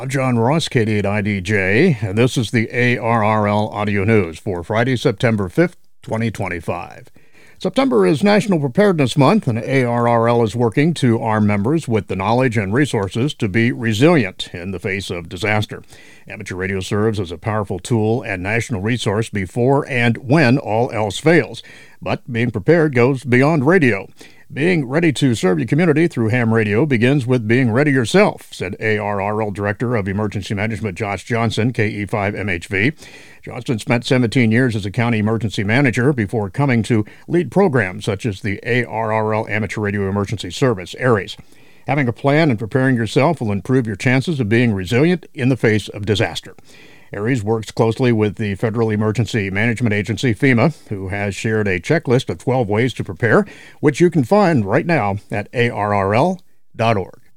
I'm John Ross, KD8IDJ, and this is the ARRL Audio News for Friday, September 5th, 2025. September is National Preparedness Month, and ARRL is working to arm members with the knowledge and resources to be resilient in the face of disaster. Amateur radio serves as a powerful tool and national resource before and when all else fails. But being prepared goes beyond radio. Being ready to serve your community through ham radio begins with being ready yourself, said ARRL Director of Emergency Management Josh Johnson, KE5MHV. Johnson spent 17 years as a county emergency manager before coming to lead programs such as the ARRL Amateur Radio Emergency Service, ARES. Having a plan and preparing yourself will improve your chances of being resilient in the face of disaster. ARES works closely with the Federal Emergency Management Agency, FEMA, who has shared a checklist of 12 ways to prepare, which you can find right now at arrl.org.